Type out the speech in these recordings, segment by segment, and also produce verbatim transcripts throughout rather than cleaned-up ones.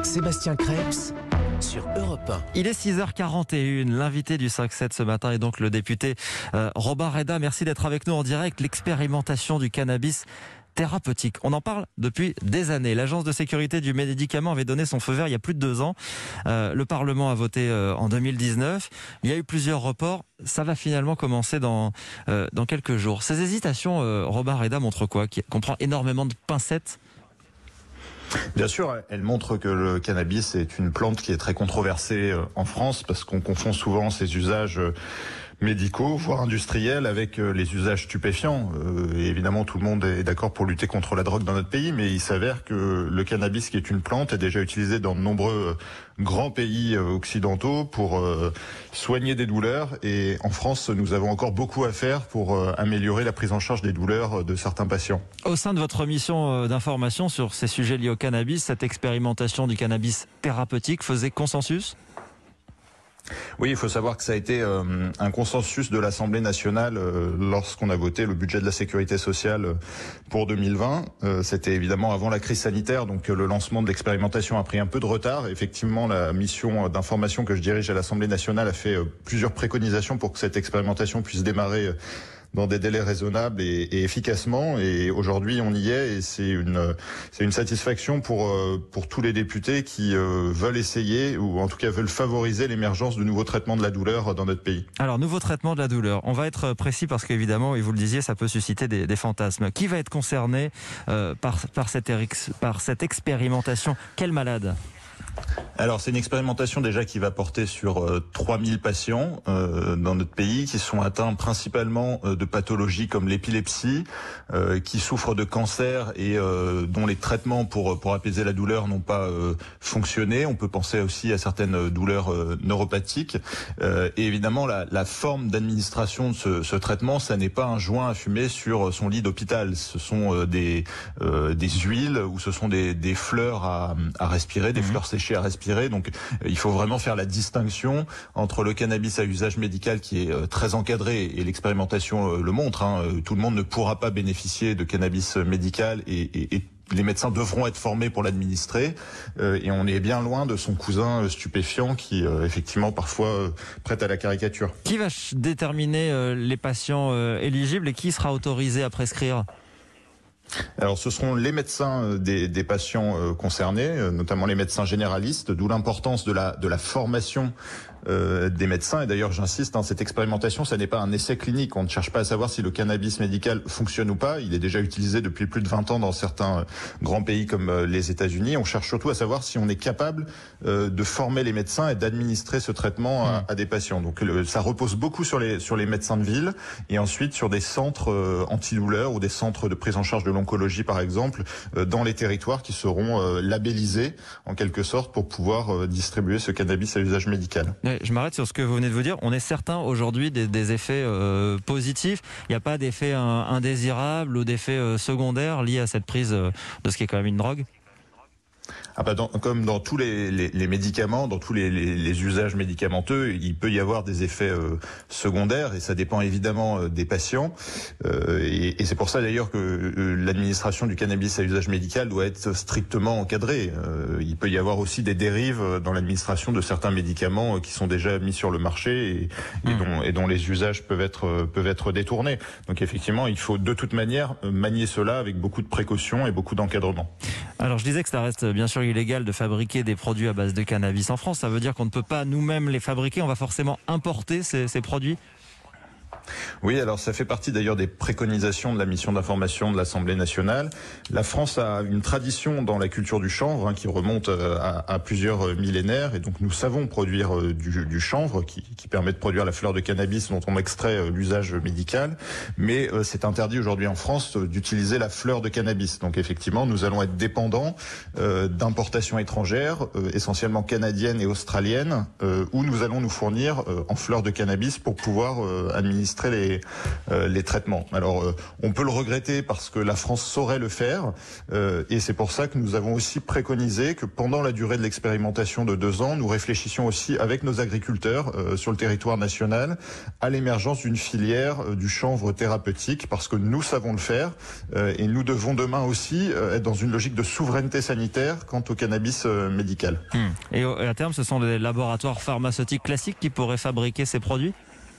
Sébastien Krebs sur Europe un. Il est six heures quarante et une. L'invité du cinq sept ce matin est donc le député euh, Robin Reda. Merci d'être avec nous en direct. L'expérimentation du cannabis thérapeutique. On en parle depuis des années. L'Agence de sécurité du médicament avait donné son feu vert il y a plus de deux ans. Euh, le Parlement a voté euh, en deux mille dix-neuf. Il y a eu plusieurs reports. Ça va finalement commencer dans, euh, dans quelques jours. Ces hésitations, euh, Robin Reda, montrent quoi? Qu'on prend énormément de pincettes? Bien sûr, elle montre que le cannabis est une plante qui est très controversée en France parce qu'on confond souvent ses usages médicaux, voire industriels, avec les usages stupéfiants. Et évidemment, tout le monde est d'accord pour lutter contre la drogue dans notre pays, mais il s'avère que le cannabis, qui est une plante, est déjà utilisé dans de nombreux grands pays occidentaux pour soigner des douleurs. Et en France, nous avons encore beaucoup à faire pour améliorer la prise en charge des douleurs de certains patients. Au sein de votre mission d'information sur ces sujets liés au cannabis, cette expérimentation du cannabis thérapeutique faisait consensus ? Oui, il faut savoir que ça a été euh, un consensus de l'Assemblée nationale euh, lorsqu'on a voté le budget de la sécurité sociale pour deux mille vingt. Euh, c'était évidemment avant la crise sanitaire, donc euh, le lancement de l'expérimentation a pris un peu de retard. Effectivement, la mission d'information que je dirige à l'Assemblée nationale a fait euh, plusieurs préconisations pour que cette expérimentation puisse démarrer euh, dans des délais raisonnables et, et efficacement. Et aujourd'hui, on y est, et c'est une c'est une satisfaction pour pour tous les députés qui euh, veulent essayer, ou en tout cas veulent favoriser l'émergence de nouveaux traitements de la douleur dans notre pays. Alors, nouveaux traitements de la douleur. On va être précis parce qu'évidemment, et vous le disiez, ça peut susciter des, des fantasmes. Qui va être concerné euh, par par cette par cette expérimentation? Quel malade? Alors, c'est une expérimentation déjà qui va porter sur euh, trois mille patients euh, dans notre pays, qui sont atteints principalement euh, de pathologies comme l'épilepsie, euh, qui souffrent de cancer et euh, dont les traitements pour pour apaiser la douleur n'ont pas euh, fonctionné. On peut penser aussi à certaines douleurs euh, neuropathiques. Euh, et évidemment, la, la forme d'administration de ce, ce traitement, ça n'est pas un joint à fumer sur son lit d'hôpital. Ce sont euh, des euh, des huiles, ou ce sont des des fleurs à, à respirer, des mmh. fleurs séchées à respirer. Donc il faut vraiment faire la distinction entre le cannabis à usage médical, qui est euh, très encadré, et l'expérimentation euh, le montre, hein. Tout le monde ne pourra pas bénéficier de cannabis médical, et, et, et les médecins devront être formés pour l'administrer, euh, et on est bien loin de son cousin euh, stupéfiant qui, euh, effectivement, parfois euh, prête à la caricature. Qui va déterminer euh, les patients euh, éligibles et qui sera autorisé à prescrire ? Alors, ce seront les médecins des, des patients euh, concernés, euh, notamment les médecins généralistes, d'où l'importance de la, de la formation euh, des médecins. Et d'ailleurs, j'insiste, hein, cette expérimentation, ça n'est pas un essai clinique. On ne cherche pas à savoir si le cannabis médical fonctionne ou pas. Il est déjà utilisé depuis plus de vingt ans dans certains euh, grands pays comme euh, les États-Unis. On cherche surtout à savoir si on est capable euh, de former les médecins et d'administrer ce traitement à, à des patients. Donc, le, ça repose beaucoup sur les, sur les médecins de ville, et ensuite sur des centres euh, antidouleurs ou des centres de prise en charge de l'oncologie, par exemple, euh, dans les territoires qui seront euh, labellisés en quelque sorte pour pouvoir euh, distribuer ce cannabis à usage médical. Je m'arrête sur ce que vous venez de vous dire. On est certain aujourd'hui des, des effets euh, positifs. Il n'y a pas d'effets euh, indésirables ou d'effets euh, secondaires liés à cette prise euh, de ce qui est quand même une drogue? Ah bah dans, comme dans tous les, les, les médicaments, dans tous les, les, les usages médicamenteux, il peut y avoir des effets euh, secondaires, et ça dépend évidemment euh, des patients. Euh, et, et c'est pour ça d'ailleurs que euh, l'administration du cannabis à usage médical doit être strictement encadrée. Euh, il peut y avoir aussi des dérives dans l'administration de certains médicaments euh, qui sont déjà mis sur le marché et, et, mmh. dont, et dont les usages peuvent être euh, peuvent être détournés. Donc effectivement, il faut de toute manière manier cela avec beaucoup de précautions et beaucoup d'encadrement. Alors je disais que ça reste bien sûr illégal de fabriquer des produits à base de cannabis en France. Ça veut dire qu'on ne peut pas nous-mêmes les fabriquer, on va forcément importer ces, ces produits? Oui, alors ça fait partie d'ailleurs des préconisations de la mission d'information de l'Assemblée nationale. La France a une tradition dans la culture du chanvre, hein, qui remonte à, à plusieurs millénaires, et donc nous savons produire euh, du, du chanvre qui, qui permet de produire la fleur de cannabis dont on extrait euh, l'usage médical, mais euh, c'est interdit aujourd'hui en France euh, d'utiliser la fleur de cannabis. Donc effectivement, nous allons être dépendants euh, d'importations étrangères, euh, essentiellement canadiennes et australiennes, euh, où nous allons nous fournir euh, en fleur de cannabis pour pouvoir euh, administrer administrer les, euh, les traitements. Alors, euh, on peut le regretter parce que la France saurait le faire, euh, et c'est pour ça que nous avons aussi préconisé que pendant la durée de l'expérimentation de deux ans, nous réfléchissions aussi avec nos agriculteurs euh, sur le territoire national à l'émergence d'une filière euh, du chanvre thérapeutique, parce que nous savons le faire, euh, et nous devons demain aussi euh, être dans une logique de souveraineté sanitaire quant au cannabis euh, médical. Hum. Et à terme, ce sont les laboratoires pharmaceutiques classiques qui pourraient fabriquer ces produits ?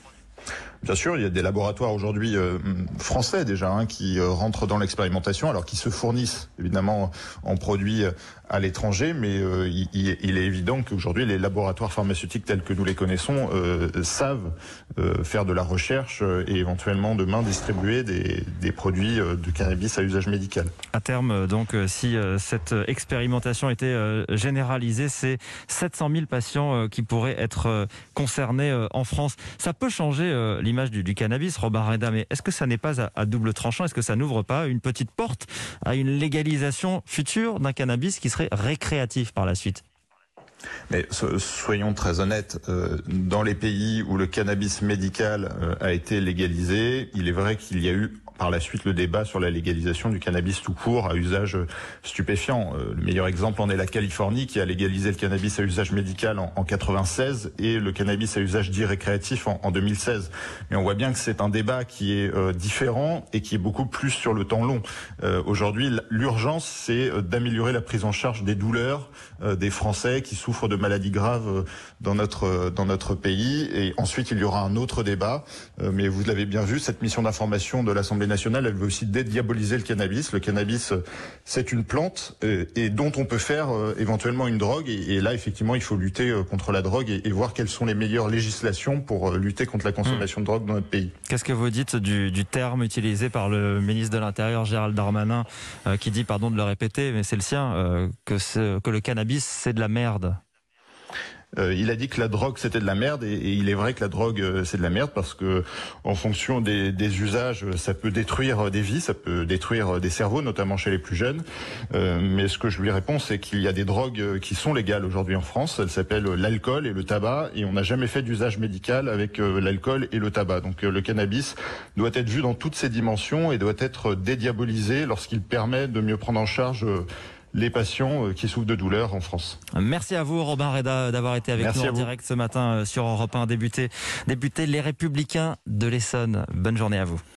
Bien sûr, il y a des laboratoires aujourd'hui euh, français déjà hein, qui euh, rentrent dans l'expérimentation, alors qui se fournissent évidemment en produits à l'étranger, mais euh, il, il est évident qu'aujourd'hui les laboratoires pharmaceutiques tels que nous les connaissons euh, savent euh, faire de la recherche et éventuellement demain distribuer des, des produits de cannabis à usage médical. À terme, donc, si cette expérimentation était généralisée, c'est sept cent mille patients qui pourraient être concernés en France. Ça peut changer l'image du, du cannabis, Robin Reda, mais est-ce que ça n'est pas à, à double tranchant? Est-ce que ça n'ouvre pas une petite porte à une légalisation future d'un cannabis qui serait récréatif par la suite? Mais soyons très honnêtes, euh, dans les pays où le cannabis médical euh, a été légalisé, il est vrai qu'il y a eu par la suite le débat sur la légalisation du cannabis tout court à usage stupéfiant. Euh, le meilleur exemple en est la Californie qui a légalisé le cannabis à usage médical en, en quatre-vingt-seize et le cannabis à usage dit récréatif en, en deux mille seize. Mais on voit bien que c'est un débat qui est euh, différent et qui est beaucoup plus sur le temps long. Euh, aujourd'hui, l'urgence, c'est d'améliorer la prise en charge des douleurs euh, des Français qui souffrent de maladies graves dans notre, dans notre pays. Et ensuite, il y aura un autre débat. Euh, mais vous l'avez bien vu, cette mission d'information de l'Assemblée nationale, elle veut aussi dédiaboliser le cannabis. Le cannabis, c'est une plante euh, et dont on peut faire euh, éventuellement une drogue. Et, et là, effectivement, il faut lutter euh, contre la drogue et, et voir quelles sont les meilleures législations pour euh, lutter contre la consommation mmh. de drogue dans notre pays. Qu'est-ce que vous dites du, du terme utilisé par le ministre de l'Intérieur, Gérald Darmanin, euh, qui dit, pardon de le répéter, mais c'est le sien, euh, que, que le cannabis, c'est de la merde? Euh, il a dit que la drogue c'était de la merde et, et il est vrai que la drogue euh, c'est de la merde parce que en fonction des, des usages ça peut détruire des vies, ça peut détruire des cerveaux notamment chez les plus jeunes. Euh, mais ce que je lui réponds c'est qu'il y a des drogues qui sont légales aujourd'hui en France. Elles s'appellent l'alcool et le tabac et on n'a jamais fait d'usage médical avec euh, l'alcool et le tabac. Donc euh, le cannabis doit être vu dans toutes ses dimensions et doit être dédiabolisé lorsqu'il permet de mieux prendre en charge euh, les patients qui souffrent de douleurs en France. Merci à vous, Robin Reda, d'avoir été avec Merci nous en direct ce matin sur Europe un. Débuté, débuté Les Républicains de l'Essonne. Bonne journée à vous.